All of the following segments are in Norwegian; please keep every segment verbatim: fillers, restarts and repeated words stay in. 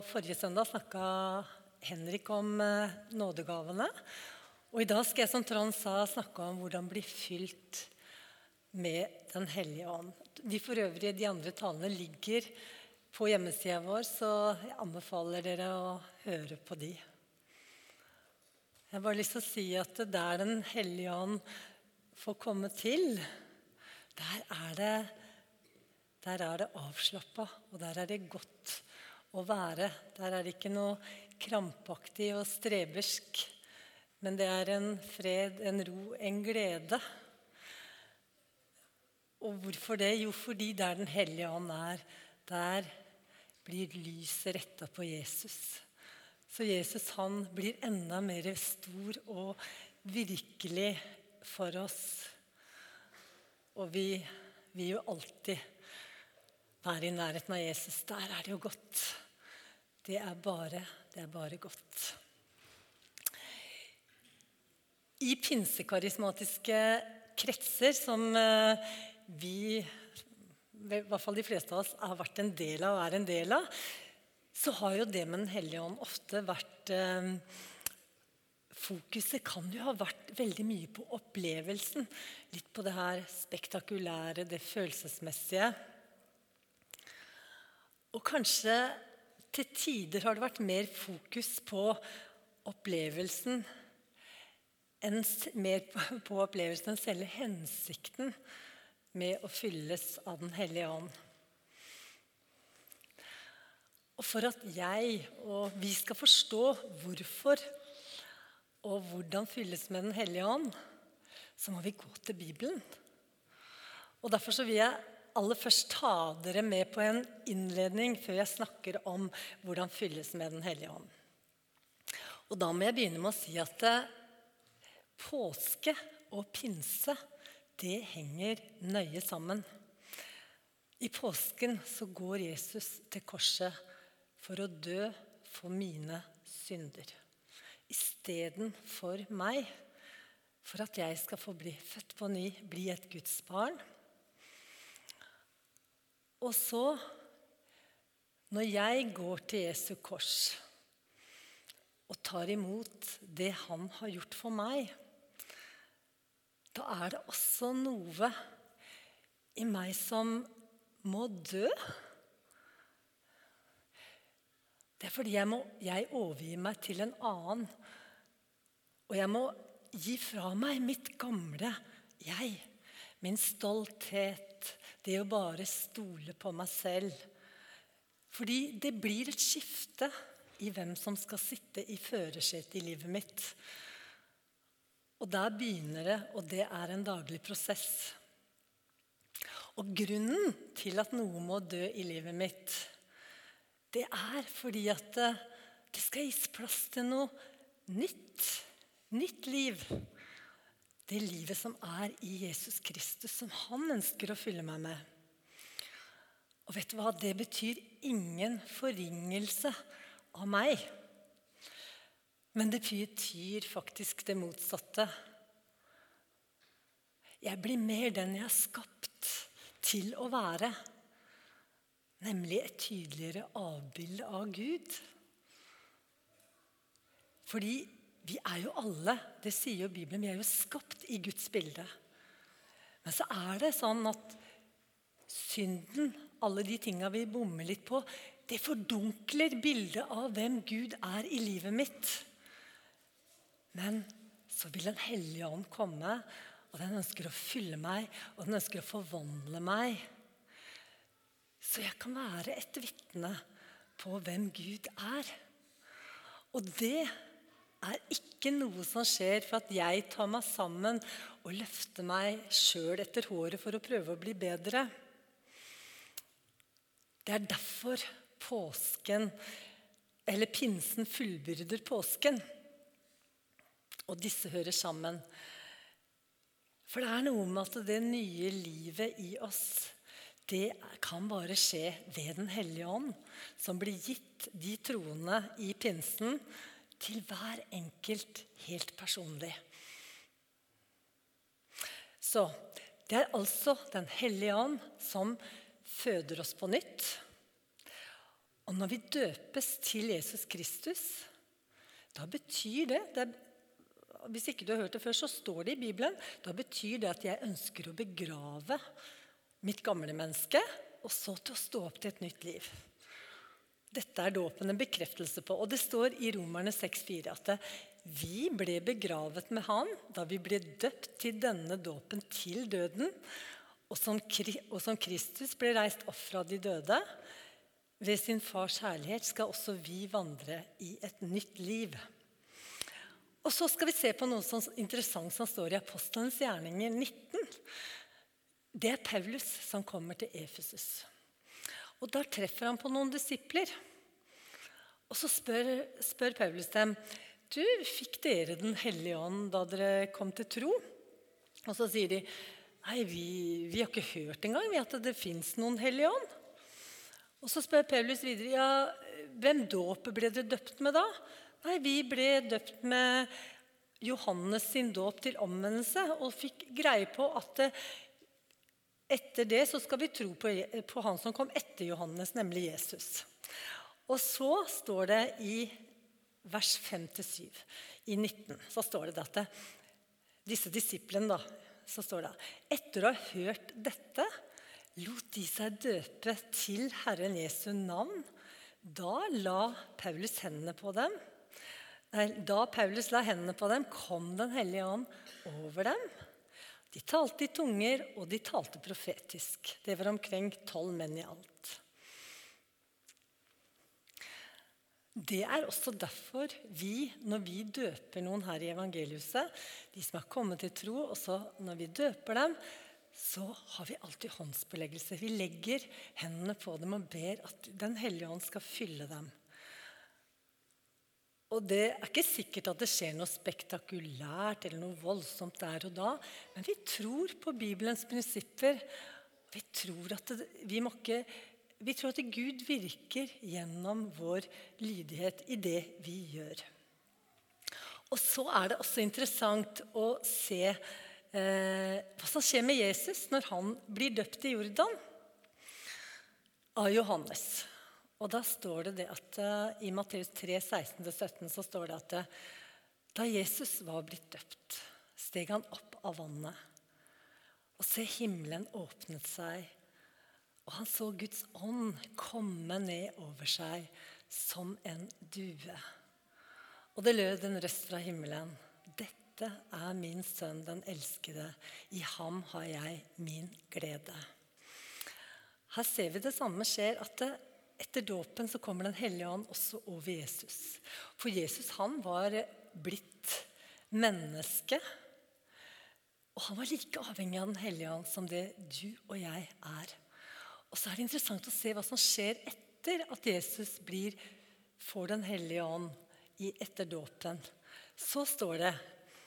Forrige søndag snakket Henrik om eh, nådegavene, og i dag skal jeg, som Trond sa, snakke om hvordan bli fylt med den hellige ånd. De for øvrige, de andre talene ligger på hjemmesiden vår, så jeg anbefaler dere å høre på de. Jeg har bare lyst til å si at der den hellige ånd får komme til, der er det, der er det avslappet, og der er det godt å være. Der er det ikke noe krampaktig og strebersk, men det er en fred, en ro, en glede. Og hvorfor det? Jo, fordi der den hellige ånd er, der blir lyset rettet på Jesus. Så Jesus, han blir enda mer stor og virkelig for oss. Og vi vil jo alltid være i nærheten av Jesus. Der er det jo godt. Det er bare, det er bare godt. I pinsekarismatiske kretser, som vi, i hvert fall de fleste av oss, har vært en del av og er en del av, så har jo det med den hellige ånd ofte vært eh, fokuset kan jo ha vært veldig mye på opplevelsen. Litt på det her spektakulære, det følelsesmessige. Og kanskje til tider har det vært mer fokus på opplevelsen enn, mer på opplevelsen enn selve hensikten med å fylles av den hellige ånd. Og for at jeg og vi skal forstå hvorfor og hvordan fylles med den hellige ånd, så må vi gå til Bibelen. Og derfor så vil jeg aller først ta dere med på en innledning før jeg snakker om hvordan fylles med den hellige ånd. Og da må jeg begynne med å si at påske og pinse, det henger nøye sammen. I påsken så går Jesus til korset for å dø for mine synder. I stedet for meg, for at jeg skal få bli født på ny, bli et Guds barn. Og så, når jeg går til Jesu kors og tar imot det han har gjort for meg, da er det også noe i meg som må dø. Det er fordi jeg, må, jeg overgir meg til en annen, og jeg må gi fra meg mitt gamle jeg, min stolthet, det å bare stole på meg selv. Fordi det blir et skifte i hvem som skal sitte i førersetet i livet mitt. Og der begynner det, og det er en daglig prosess. Og grunnen til at noe må dø i livet mitt, det er fordi at det skal gis plass til noe nytt, nytt liv. Det livet som er i Jesus Kristus, som han ønsker å fylle meg med. Og vet du hva? Det betyr ingen forringelse av meg. Men det betyr faktisk det motsatte. Jeg blir mer den jeg er skapt til å være. Nemlig et tydeligere avbilde av Gud. Fordi vi er jo alle, det sier jo Bibelen, vi er jo skapt i Guds bilde. Men så er det sånn at synden, alle de tingene vi bommer litt på, det fordunkler bildet av hvem Gud er i livet mitt. Men så vil den hellige ånd komme, og den ønsker å fylle meg, og den ønsker å forvandle meg. Så jeg kan være et vitne på hvem Gud er. Og det er ikke noe som skjer for at jeg tar meg sammen og løfter meg selv etter håret for å prøve å bli bedre. Det er derfor påsken, eller pinsen, fullbyrder påsken. Og disse hører sammen. For det er noe med at det nye livet i oss, det kan bare skje ved den hellige ånd, som blir gitt de troende i pinsen, til hver enkelt helt personlig. Så det er altså den hellige ånd som føder oss på nytt. Og når vi døpes til Jesus Kristus, da betyr det, det er, hvis ikke du har hørt det før, så står det i Bibelen, da betyr det at jeg ønsker å begrave mitt gamle menneske, og så til å stå opp til et nytt liv. Dette er dåpen en bekreftelse på, og det står i Romerne seks fire at det, vi ble begravet med han da vi ble døpt til denne dåpen til døden, og som, og som Kristus ble reist opp fra de døde. Ved sin fars herlighet skal også vi vandre i et nytt liv. Og så skal vi se på noe sånn interessant som står i Apostelens gjerninger nitten. Det er Paulus som kommer til Efesus. Og der treffer han på noen disipler. Og så spør, spør Paulus dem, du, fikk dere den hellige ånd da dere kom til tro? Og så sier de, nei, vi, vi har ikke hørt engang at det finnes noen hellige ånd. Og så spør Paulus videre, ja, hvem dåp ble dere døpt med da? Nei, vi ble døpt med Johannes sin dåp til omvendelse, og fikk greie på at etter det så skal vi tro på, på han som kom etter Johannes, nemlig Jesus. Og så står det i vers fem til syv, i nitten, så står det at det, disse disiplene da, så står det, etter å ha hørt dette, lot de seg døpe til Herren Jesu navn. Da la Paulus hendene på dem. Nei, da Paulus la hendene på dem, kom den hellige ånd over dem. De talte i tunger, og de talte profetisk. Det var omkring tolv menn i alt. Det er også derfor vi, når vi døper noen her i evangeliuset, de som har kommet til tro, og så når vi døper dem, så har vi alltid håndspåleggelse. Vi legger hendene på dem og ber at den hellige ånd skal fylle dem. Og det er ikke sikkert at det skjer noe spektakulært eller noe voldsomt der og da, men vi tror på Bibelens prinsipper. Vi tror at, det, vi må ikke, vi tror at Gud virker gjennom vår lydighet i det vi gjør. Og så er det også interessant å se Eh, hva som skjer med Jesus når han blir døpt i Jordan av Johannes. Og da står det det at uh, i Matteus tre, seksten til sytten så står det at uh, da Jesus var blitt døpt, steg han opp av vannet, og se himmelen åpnet seg, og han så Guds ånd komme ned over seg som en due. Og det lød en røst fra himmelen, dette er min sønn, den elskede. I ham har jeg min glede. Her ser vi det samme skjer, at etter dåpen så kommer den hellige ånd også over Jesus. For Jesus, han var blitt menneske, og han var like avhengig av den hellige ånd som det du og jeg er. Og så er det interessant å se hva som skjer etter at Jesus blir, får den hellige ånd i etter dåpen. Så står det,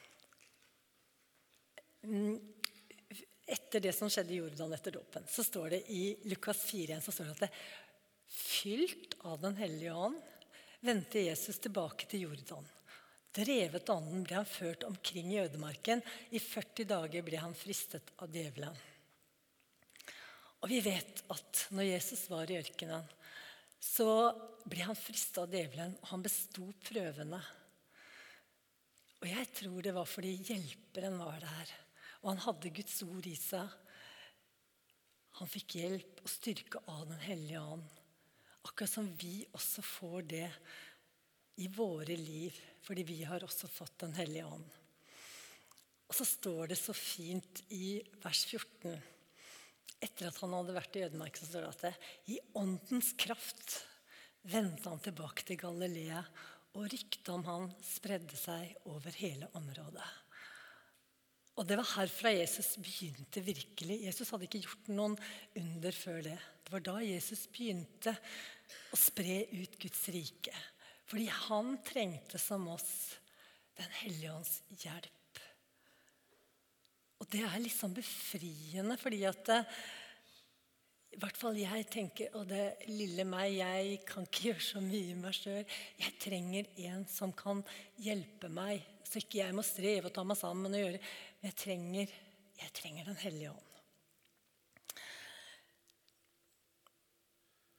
etter det som skjedde i Jordan etter dåpen, så står det i Lukas fire, så står det at det, fylt av den hellige ånd, vendte Jesus tilbake til Jordan. Drevet ånden ble han ført omkring i ødemarken. I førti dager ble han fristet av djevelen. Og vi vet at når Jesus var i ørkenen, så ble han fristet av djevelen, og han bestod prøvene. Og jeg tror det var fordi hjelperen var der. Og han hadde Guds ord i seg. Han fikk hjelp og styrke av den hellige ånd. Akkurat som vi også får det i våre liv, fordi vi har også fått den hellige ånd. Og så står det så fint i vers fjorten. Etter at han hadde vært i ødemarken, så står det at det, i åndens kraft vendte han tilbake til Galilea, og ryktet om han spredde seg over hele området. Og det var herfra Jesus begynte virkelig. Jesus hadde ikke gjort noen under før det. Det var da Jesus begynte å spre ut Guds rike. Fordi han trengte som oss den hellige ånds hjelp. Og det er liksom befriende, fordi at i hvert fall jeg tenker, og det lille meg, jeg kan ikke gjøre så mye meg selv. Jeg trenger en som kan hjelpe meg, så ikke jeg må streve og ta meg sammen og gjøre. Men jeg trenger, jeg trenger den hellige ånd.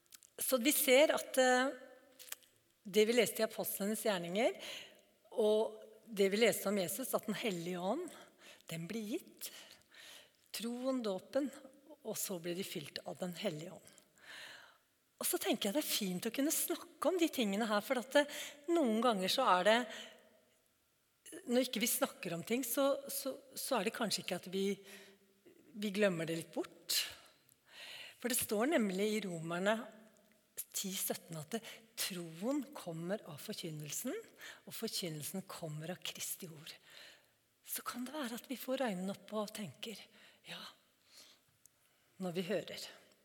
Så vi ser at eh, det vi leste i Apostlenes gjerninger, og det vi leste om Jesus, at den hellige ånd, den blir gitt. Troen, dåpen, og så blir de fylt av den hellige ånd. Og så tenker jeg det er fint å kunne snakke om de tingene her, for at det, noen ganger så er det, når ikke vi snakker om ting, så, så, så er det kanskje ikke at vi, vi glemmer det litt bort. For det står nemlig i Romerne ti sytten at det, troen kommer av forkynnelsen, og forkynnelsen kommer av Kristi ord. Så kan det være at vi får øynene opp og tenker, ja, når vi hører.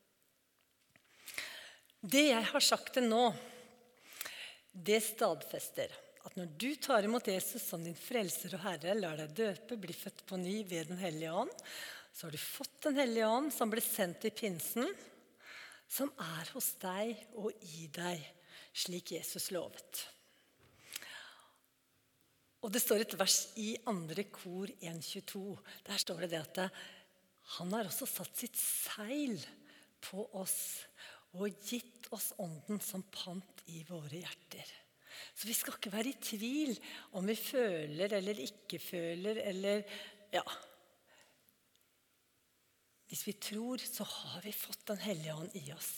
Det jeg har sagt til nå, det stadfester at når du tar imot Jesus som din frelser og Herre, lar deg døpe, bli født på ny ved den hellige ånd, så har du fått den hellige ånd som ble sendt i pinsen, som er hos deg og i deg, slik Jesus lovet. Og det står et vers i andre kor en tjueto. Der står det det at han har også satt sitt seil på oss og gitt oss ånden som pant i våre hjerter. Så vi skal ikke være i tvil om vi føler eller ikke føler, eller ja. Hvis vi tror, så har vi fått den hellige ånd i oss.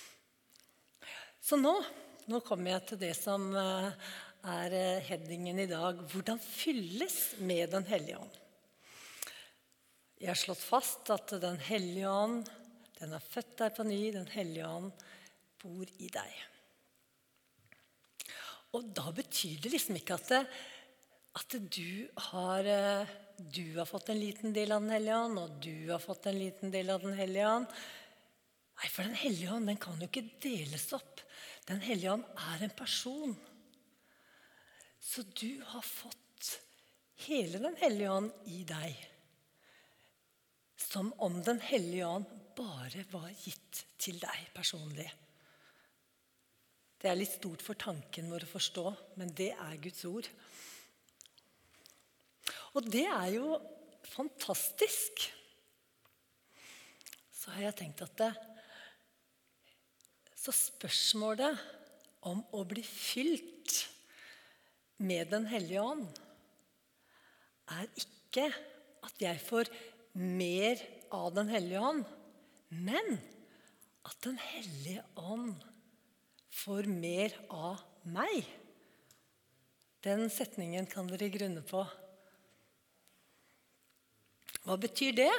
Så nå, nå kommer jeg til det som er headingen i dag. Hvordan fylles med den hellige ånd? Jeg har slått fast at den hellige ånd, den har født deg på ny, den hellige ånd bor i deg. Og da betyr det liksom ikke at, det, at du, har, du har fått en liten del av den hellige ånd, og du har fått en liten del av den hellige ånd. Nei, for den hellige ånd, den kan jo ikke deles opp. Den hellige ånd er en person. Så du har fått hele den hellige ånd i deg. Som om den hellige ånd bare var gitt til deg personlig. Det er litt stort for tanken vår å forstå, men det er Guds ord. Og det er jo fantastisk. Så har jeg tenkt at det, så spørsmålet om å bli fylt med den hellige ånd er ikke at jeg får mer av den hellige ånd, men at den hellige ånd får mer av meg. Den setningen kan dere grunne på. Hva betyr det?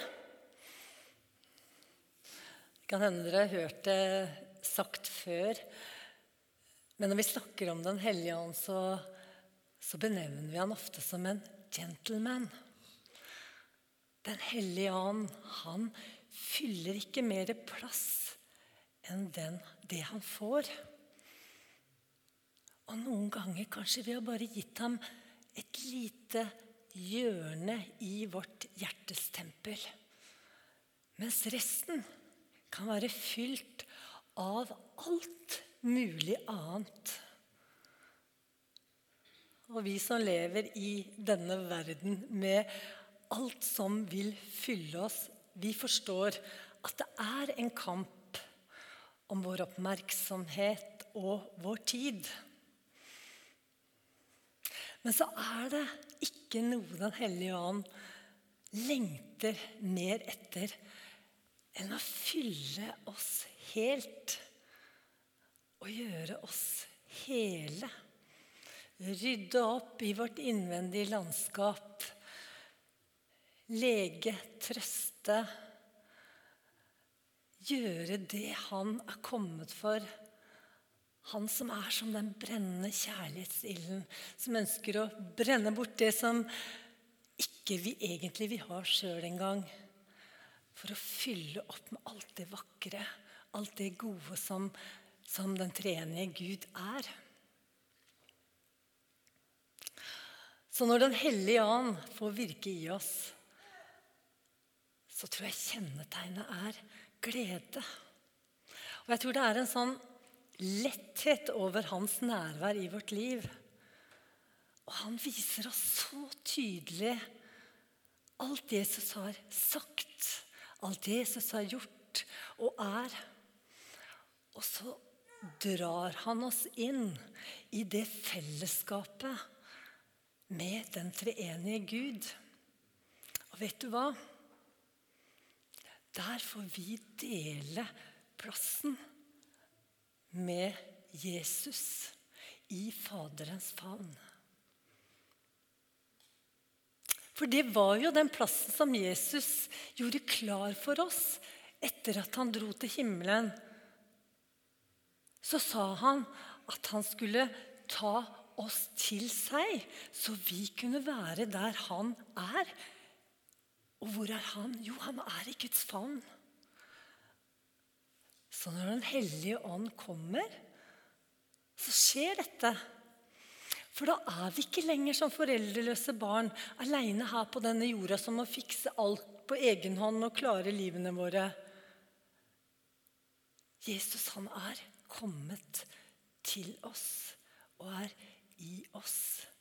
Det kan hende dere har hørt det sagt før, men når vi snakker om den hellige ånd, så, så benevner vi han ofte som en gentleman. Den hellige ånd, han fyller ikke mer plass enn den, det han får. Og noen ganger kanskje vi har bare gitt ham et lite hjørne i vårt hjertes tempel. Mens resten kan være fylt av alt mulig annet. Og vi som lever i denne verden med alt som vil fylle oss, vi forstår at det er en kamp om vår oppmerksomhet og vår tid. Men så er det ikke noe den hellige ånd lengter mer etter enn å fylle oss helt og gjøre oss hele. Rydde opp i vårt innvendige landskap, lege, trøste, gjøre det han er kommet for. Han som er som den brennende kjærlighetsilden, som ønsker å brenne bort det som ikke vi egentlig vil ha selv en gang, for å fylle opp med alt det vakre, alt det gode som, som den treenige Gud er. Så når den hellige ånd får virke i oss, så tror jeg kjennetegnet er glede. Og jeg tror det er en sånn letthet over hans nærvær i vårt liv. Og han viser oss så tydelig alt Jesus har sagt, alt Jesus har gjort og er. Og så drar han oss inn i det fellesskapet med den treenige Gud. Og vet du hva? Der får vi dele plassen med Jesus i Faderens favn. For det var jo den plassen som Jesus gjorde klar for oss etter at han dro til himmelen. Så sa han at han skulle ta oss til seg, så vi kunne være der han er. Og hvor er han? Jo, han er i Guds favn. Så når Den hellige ånd kommer, så skjer dette. For da er vi ikke lenger som foreldreløse barn, alene her på denne jorda, som må fikse alt på egen hånd og klare livene våre. Jesus, han er kommet til oss og er i oss.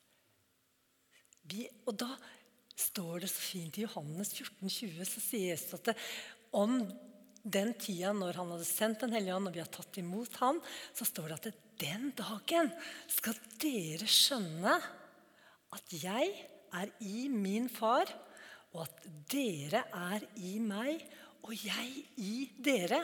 Vi, og da står det så fint i Johannes fjorten tjue, så sier Jesus at det, om den tida når han hadde sendt Den hellige ånd, og vi har tatt imot han, så står det at det, den dagen skal dere skjønne at jeg er i min far, og at dere er i meg, og jeg i dere.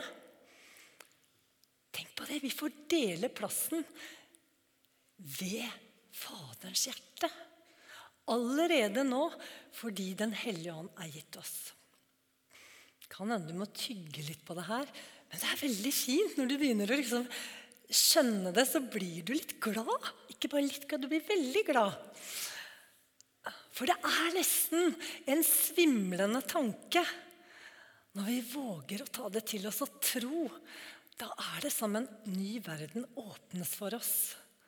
Tenk på det, vi får dele plassen ved Faderens hjerte. Allerede nå, fordi Den hellige ånd er gitt oss. Kan hende du må tygge litt på det her, men det er veldig fint når du begynner å liksom skjønne det, så blir du litt glad. Ikke bare litt glad, du blir veldig glad. For det er nesten en svimlende tanke når vi våger å ta det til oss og tro. Da er det som en ny verden åpnes for oss.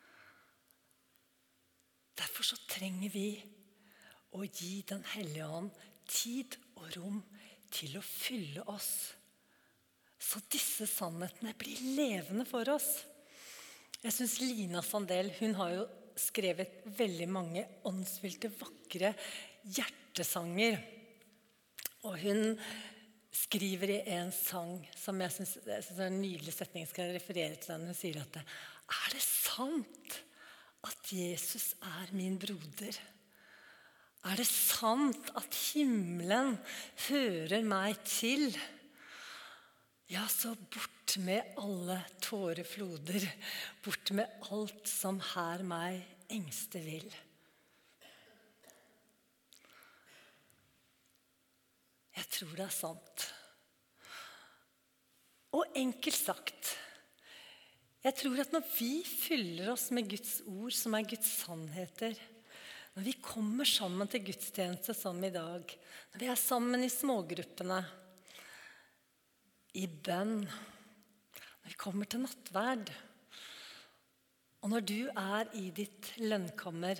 Derfor så trenger vi å gi Den hellige ånd tid og rom til å fylle oss. Så disse sannhetene blir levende for oss. Jeg synes Lina Sandell, hun har jo skrevet veldig mange åndsfylte, vakre hjertesanger. Og hun skriver i en sang som jeg synes, jeg synes er en nydelig setning, skal jeg referere til den. Hun sier at det, er det sant at Jesus er min broder? Er det sant at himmelen hører meg til? Ja, så bort med alle tårefloder, bort med alt som her meg engste vil. Jeg tror det er sant. Og enkelt sagt, jeg tror at når vi fyller oss med Guds ord, som er Guds sannheter, når vi kommer sammen til gudstjeneste som i dag, når vi er sammen i smågruppene, i bønn, når vi kommer til nattverd, og når du er i ditt lønnkammer,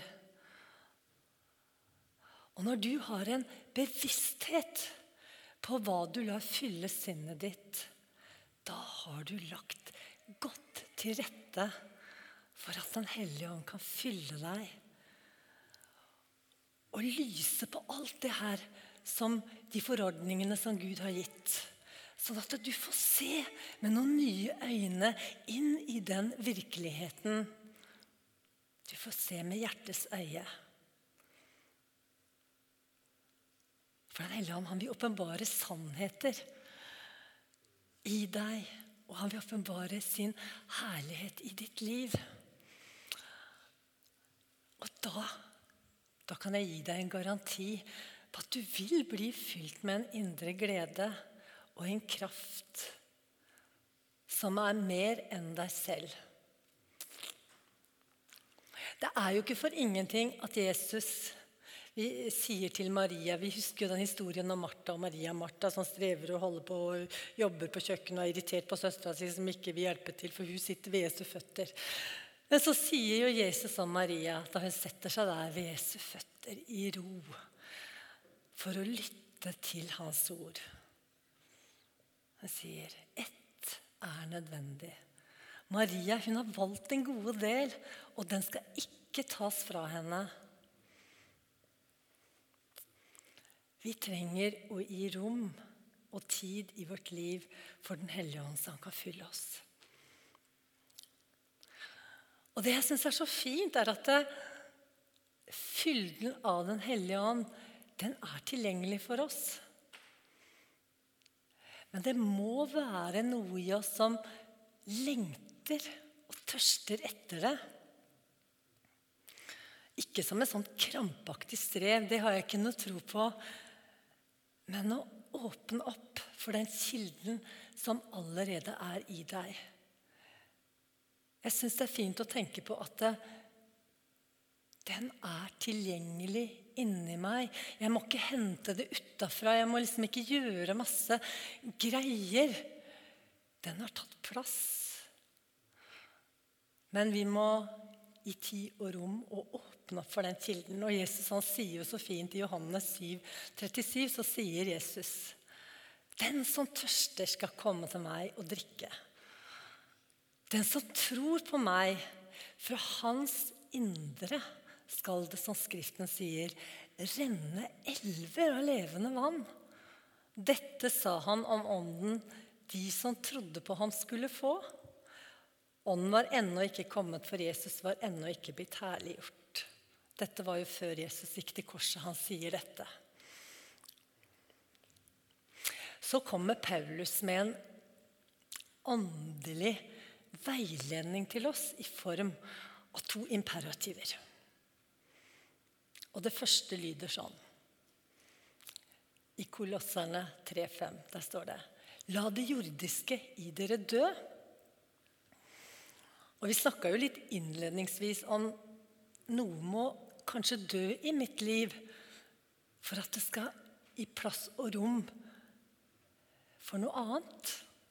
og når du har en bevissthet på hva du lar fylle sinnet ditt, da har du lagt godt til rette for at Den hellige ånd kan fylle deg og lyse på alt det her som de forordningene som Gud har gitt. Sånn at du får se med noen nye øyne inn i den virkeligheten. Du får se med hjertets øye. For Den hellige ånd, han vil åpenbare sannheter i deg, og han vil åpenbare sin herlighet i ditt liv. Og da, da kan jeg gi deg en garanti på at du vil bli fylt med en indre glede og en kraft som er mer enn deg selv. Det er jo ikke for ingenting at Jesus, vi sier til Maria, vi husker jo den historien om Martha og Maria. Martha som strever og holder på og jobber på kjøkkenet og er irritert på søstera si som ikke vil hjelpe til, for hun sitter ved Jesu føtter. Men så sier jo Jesus om Maria, da hun setter seg der ved Jesu føtter i ro, for å lytte til hans ord. Han sier, ett er nødvendig. Maria, hun har valgt en god del, og den skal ikke tas fra henne. Vi trenger å gi rom og tid i vårt liv for Den hellige ånd, så han kan fylle oss. Og det jeg synes er så fint, er at det, fylden av Den hellige ånd, den er tilgjengelig for oss. Men det må være noe i oss som lengter og tørster etter det. Ikke som et sånt krampaktig strev, det har jeg ikke noe tro på. Men å åpne opp for den kilden som allerede er i deg. Jeg synes det er fint å tenke på at det, den er tilgjengelig inni meg. Jeg må ikke hente det utenfra. Jeg må liksom ikke gjøre masse greier. Den har tatt plass. Men vi må i tid og rom og åpne opp for den kilden. Og Jesus han sier jo så fint i Johannes syv trettisju, så sier Jesus: den som tørster skal komme til meg og drikke. Den som tror på meg, fra hans indre skal det, som Skriften sier, renne elver av levende vann. Dette sa han om ånden de som trodde på ham skulle få. Ånden var ennå ikke kommet, for Jesus var ennå ikke blitt herliggjort. Dette var jo før Jesus gikk til korset. Han sier dette. Så kommer Paulus med en åndelig veiledning til oss i form av to imperativer. Og det første lyder sånn. I Kolosserne tre fem, der står det: la det jordiske i dere dø. Og vi snakket jo litt innledningsvis om noe må kanskje dø i mitt liv for at det skal i plass og rom for noe annet.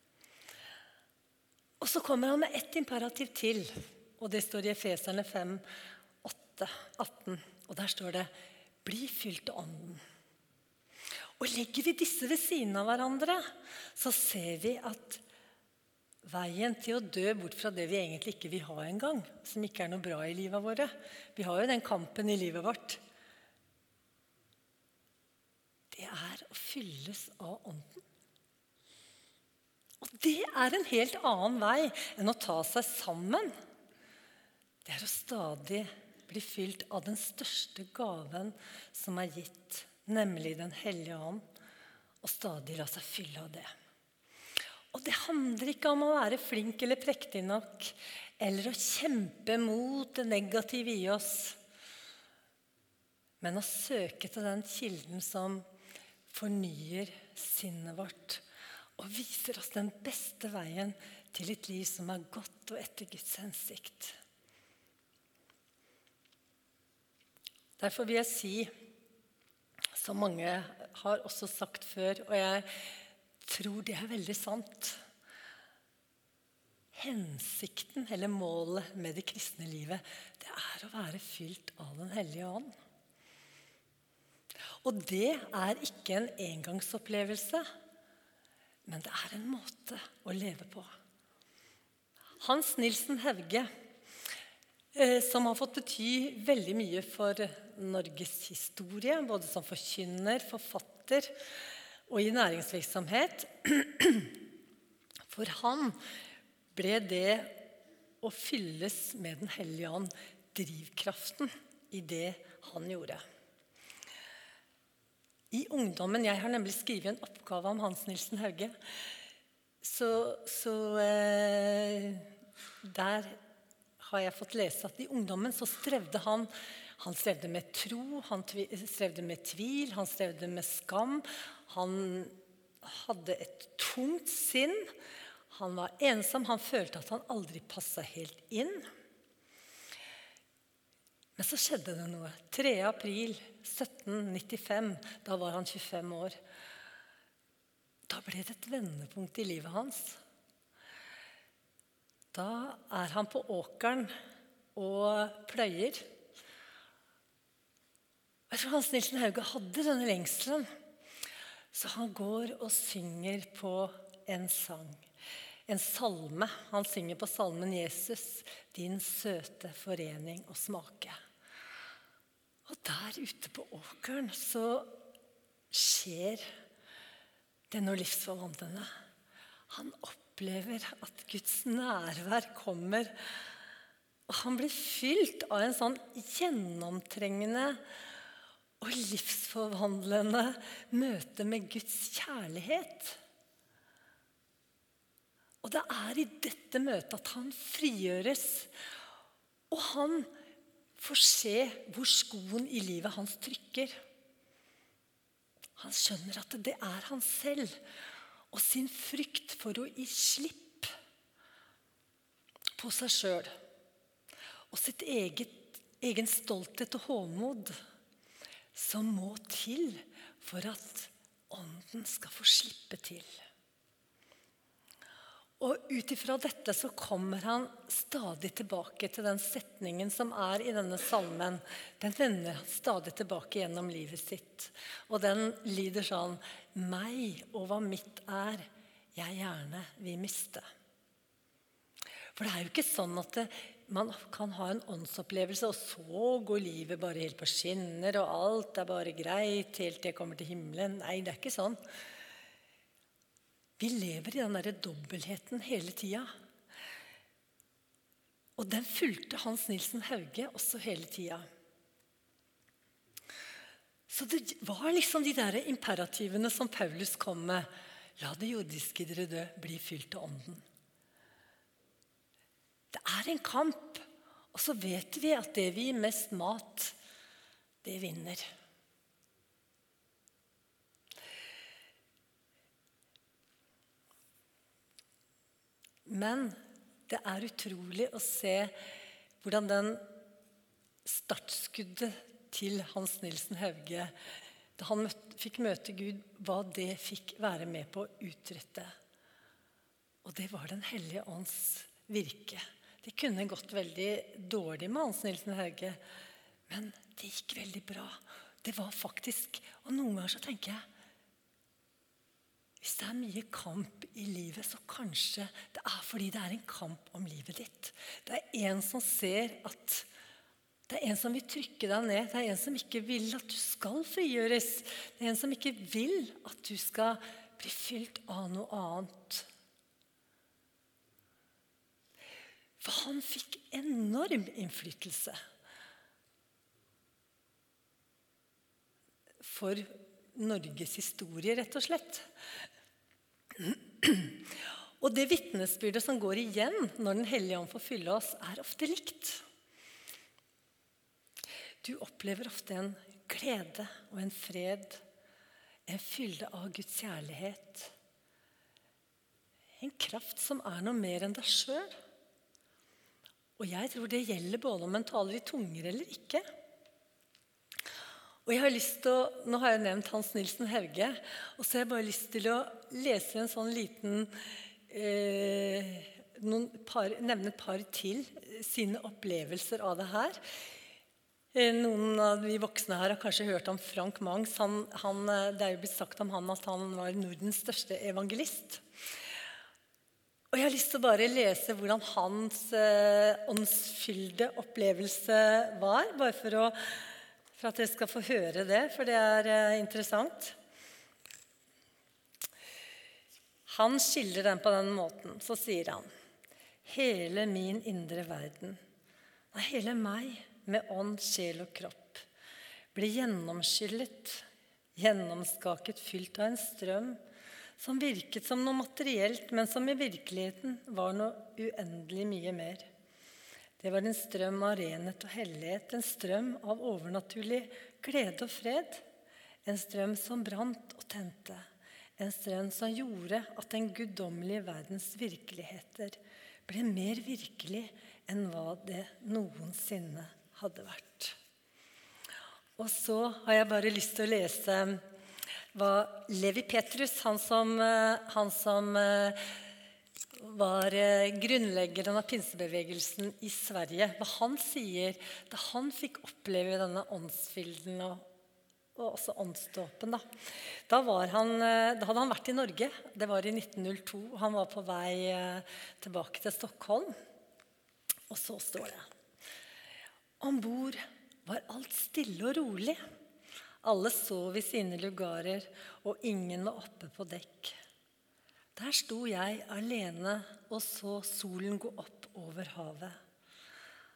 Og så kommer han med ett imperativ til, og det står i Efeserne fem atten, og der står det: bli fylt av ånden. Og legger vi disse ved siden av hverandre, så ser vi at veien til å dø bort fra det vi egentlig ikke vil ha en gang, som ikke er noe bra i livet våre. Vi har jo den kampen i livet vårt. Det er å fylles av ånden. Og det er en helt annen vei enn å ta seg sammen. Det er å stadig bli fylt av den største gaven som er gitt, nemlig Den hellige ånd, og stadig la seg fylle av det. Og det handler ikke om å være flink eller prektig nok, eller å kjempe mot det negative i oss, men å søke til den kilden som fornyer sinnet vårt, og viser oss den beste veien til et liv som er godt og etter Guds hensikt. Derfor vil jeg si, som mange har også sagt før, og jeg tror det er veldig sant: hensikten eller målet med det kristne livet, det er å være fylt av Den hellige ånd. Og det er ikke en engangsopplevelse, men det er en måte å leve på. Hans Nilsen Hauge, som har fått bety veldig mye for Norges historie, både som forkynner, forfatter og i næringsvirksomhet. For han ble det å fylles med Den hellige ånd drivkraften i det han gjorde. I ungdommen, jeg har nemlig skrevet en oppgave om Hans Nilsen Hauge, så, så eh, der har jeg fått lese at i ungdommen så strevde han, han strevde med tro, han tvi, strevde med tvil, han strevde med skam, han hadde et tungt sinn, han var ensom, han følte at han aldri passet helt inn. Men så skjedde det noe. tredje april sytten nittifem, da var han tjuefem år. Da ble det et vendepunkt i livet hans. Da er han på åkeren og pløyer. Jeg tror Hans Nilsen Hauge hadde denne lengselen. Så han går og synger på en sang. En salme. Han synger på salmen Jesus, din søte forening og smake. Og der ute på åkeren så skjer det noe livsforvandlende. Han opplever at Guds nærvær kommer, Og han ble fylt av en sånn gjennomtrengende og livsforvandlende møte med Guds kjærlighet. Og det er i dette møtet at han frigjøres, og han får se hvor skoen i livet hans trykker. Han skjønner at det er han selv, og sin frykt for å gi slipp på seg selv, og sitt eget, egen stolthet og håmod, som må til for at ånden skal få slippe til. Og ut ifra dette så kommer han stadig tilbake til den setningen som er i denne salmen. Den vender han stadig tilbake gjennom livet sitt. Og den lyder sånn: meg og hva mitt er, jeg gjerne vil miste. For det er jo ikke sånn at det, man kan ha en åndsopplevelse, og så går livet bare helt på skinner, og alt er bare greit helt til jeg kommer til himmelen. Nei, det er ikke sånn. Vi lever i den der dobbeltheten hele tida. Og den fulgte Hans Nielsen Hauge også hele tida. Så det var liksom de der imperativene som Paulus kom med. La det jordiske dere dø, bli fylt av ånden. Det er en kamp, og så vet vi at det vi gir mest mat, det vinner. Men det er utrolig å se hvordan den startskuddet til Hans Nielsen Hauge, da han møtte, fikk møte Gud, hva det fikk være med på å utrette. Og det var Den hellige ånds virke. Det kunne gått veldig dårlig med Hans Nielsen Hauge, men det gikk veldig bra. Det var faktisk, og noen ganger så tenker jeg, hvis det er mye kamp i livet, så kanskje det er fordi det er en kamp om livet ditt. Det er en som ser at det er en som vil trykke deg ned. Det er en som ikke vil at du skal frigjøres. Det er en som ikke vil at du skal bli fylt av noe annet. For han fikk enorm innflytelse for Norges historie, rett og slett. Og det vitnesbyrdet som går igjen når Den hellige ånd får fylle oss, er ofte likt. Du opplever ofte en glede og en fred, en fylde av Guds kjærlighet, en kraft som er noe mer enn deg selv. Og jeg tror det gjelder både om en taler i tunger eller ikke. Og jeg har lyst til å, nå har jeg nevnt Hans Nielsen Hauge, og så har jeg bare lyst til å lese en sånn liten, eh, noen par, nevne et par til sine opplevelser av det her. Eh, noen av de voksne her har kanskje hørt om Frank Mangs. Han, han, det er jo blitt sagt om han at han var Nordens største evangelist. Og jeg har lyst til å bare lese hvordan hans eh, åndsfyllde opplevelse var, bare for å For at dere skal få høre det, for det er eh, interessant. Han skiller den på den måten. Så sier han: hele min indre verden, hele meg med ånd, sjel og kropp, ble gjennomskyllet, gjennomskaket, fylt av en strøm som virket som noe materielt, men som i virkeligheten var noe uendelig mye mer. Det var en strøm av renhet og hellighet, en strøm av overnaturlig glede og fred, en strøm som brant og tente, en strøm som gjorde at den guddommelige verdens virkeligheter ble mer virkelig enn hva det noensinne hadde vært. Og så har jeg bare lyst til å lese hva Levi Petrus, han som, han som var grunnleggeren av pinsebevegelsen i Sverige, hva han sier da han fikk oppleve denne åndsfylden og, og også åndsdåpen. Da. Da, var han, da hadde han vært i Norge, det var i nitten null to, han var på vei tilbake til Stockholm, og så står det: ombord var alt stille og rolig. Alle sov i sine lugarer, og ingen var oppe på dekk. Der sto jeg alene og så solen gå opp over havet.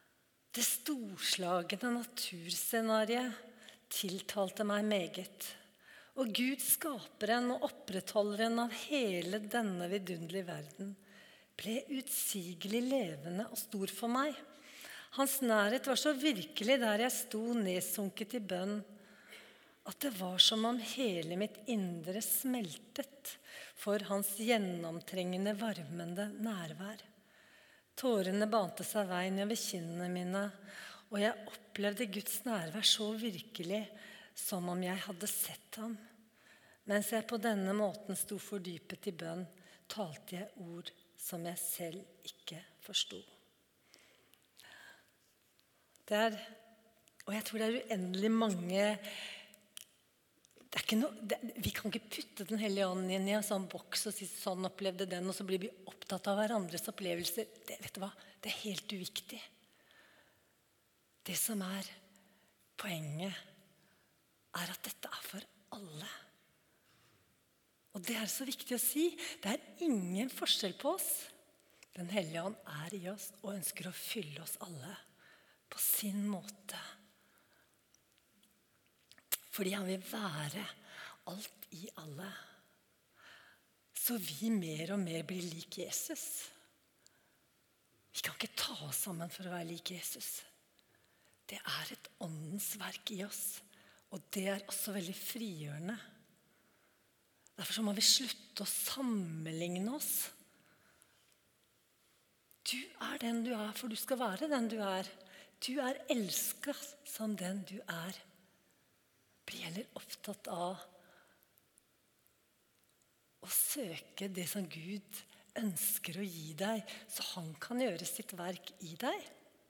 Det storslagne naturscenariet tiltalte meg meget. Og Gud, skaperen og opprettholderen av hele denne vidunderlige verden, ble utsigelig levende og stor for meg. Hans nærhet var så virkelig der jeg sto nedsunket i bønn, at det var som om hele mitt indre smeltet for hans gjennomtrengende, varmende nærvær. Tårene bante seg vei nedover kinnene mine, og jeg opplevde Guds nærvær så virkelig som om jeg hadde sett ham. Mens jeg på denne måten sto fordypet i bønn, talte jeg ord som jeg selv ikke forstod. Det er, og jeg tror det er uendelig mange. Det er ikke noe, det, vi kan ikke putte Den hellige ånd inn i en sånn boks og si sånn opplevde den, og så blir vi opptatt av hverandres opplevelser. Det, vet du hva? Det er helt uviktig. Det som er poenget, er at dette er for alle. Og det er så viktig å si. Det er ingen forskjell på oss. Den hellige ånd er i oss og ønsker å fylle oss alle på sin måte. Fordi han vil være alt i alle. Så vi mer og mer blir lik Jesus. Vi kan ikke ta oss sammen for å være lik Jesus. Det er et åndens verk i oss. Og det er også veldig frigjørende. Derfor så må vi slutte å sammenligne oss. Du er den du er, for du skal være den du er. Du er elsket som den du er. Bli heller opptatt av å søke det som Gud ønsker å gi deg, så han kan gjøre sitt verk i deg.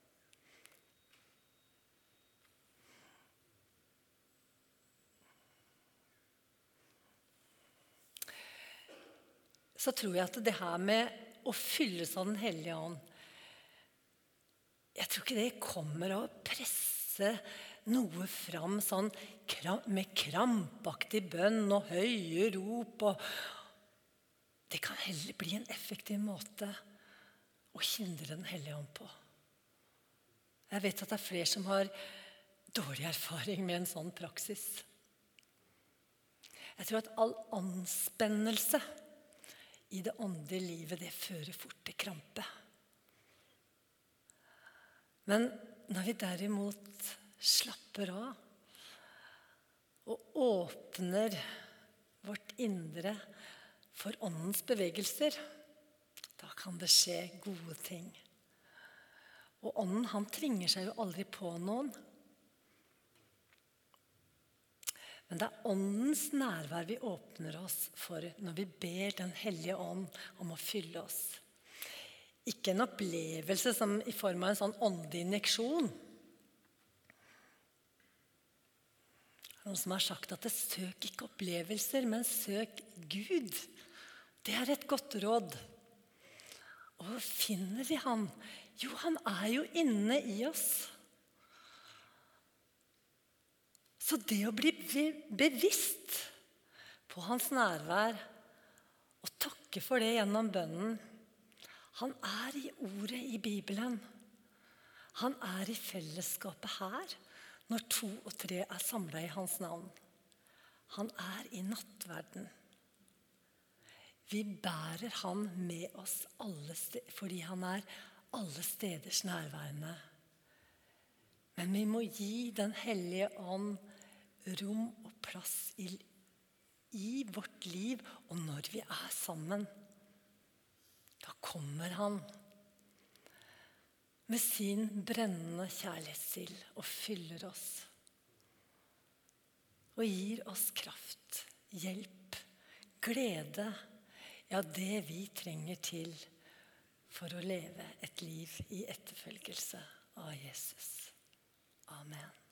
Så tror jeg at det her med å fylles av Den hellige ånd, jeg tror ikke det kommer av å presse noe fram sånn med krampaktig bønn og høye rop. Og det kan heller bli en effektiv måte å hindre Den hellige ånd på. Jeg vet at det er flere som har dårlig erfaring med en sånn praksis. Jeg tror at all anspennelse i det åndelige livet, det fører fort til krampe. Men når vi derimot slapper av og åpner vårt indre for åndens bevegelser, da kan det skje gode ting. Og ånden, han tvinger seg jo aldri på noen. Men det er åndens nærvær vi åpner oss for når vi ber Den hellige ånd om å fylle oss. Ikke en opplevelse som i form av en sånn åndelig injeksjon. Noen som har sagt at det søk ikke opplevelser, men søk Gud. Det er et godt råd. Og hvor finner vi han? Jo, han er jo inne i oss. Så det å bli bevisst på hans nærvær og takke for det gjennom bønnen. Han er i ordet i Bibelen. Han er i fellesskapet her når to og tre er samlet i hans navn. Han er i nattverden. Vi bærer han med oss alle steder, fordi han er alle steders nærværende. Men vi må gi Den hellige ånd rom og plass i, i vårt liv, og når vi er sammen. Da kommer han med sin brennende kjærlighetsild og fyller oss. Og gir oss kraft, hjelp, glede, ja, det vi trenger til for å leve et liv i etterfølgelse av Jesus. Amen.